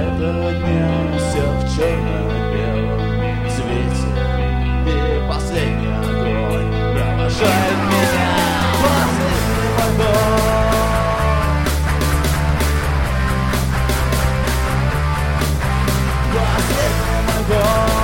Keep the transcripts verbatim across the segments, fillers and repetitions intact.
этого дня все в черно-белом цвете, и последний огонь провожает меня. Последний вагон. Последний вагон.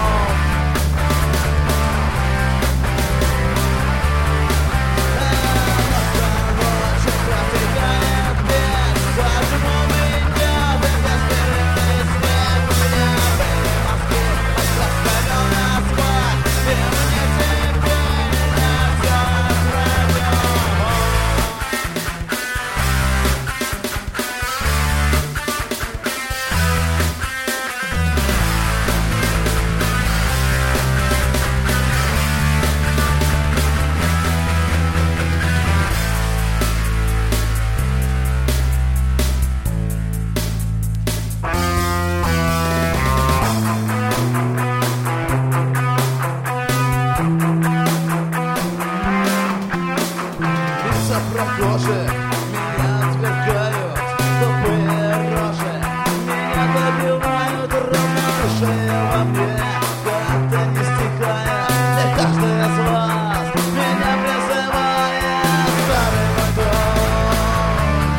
Прохожие меня отвергают, тупые рожи меня добивают, равнодушие во мне как-то не стихает, и каждый из вас меня призывает. Старый вагон,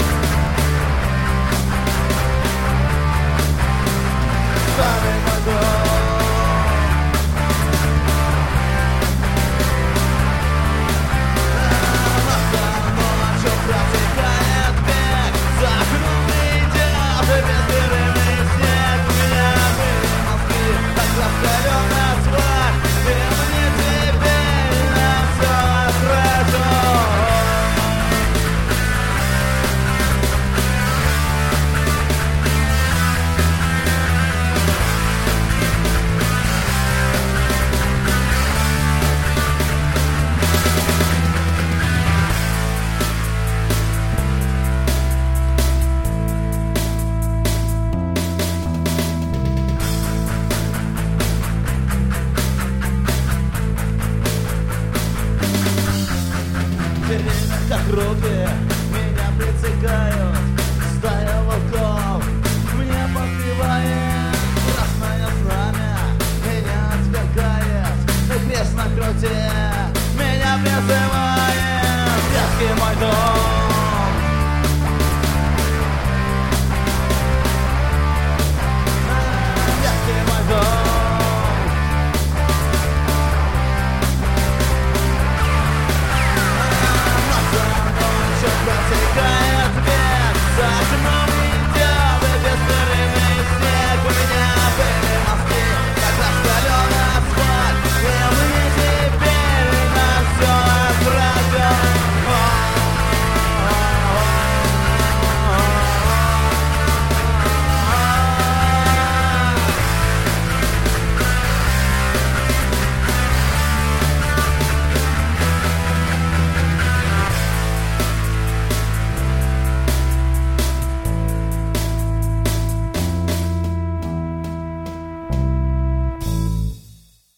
старый вагон. Время как руки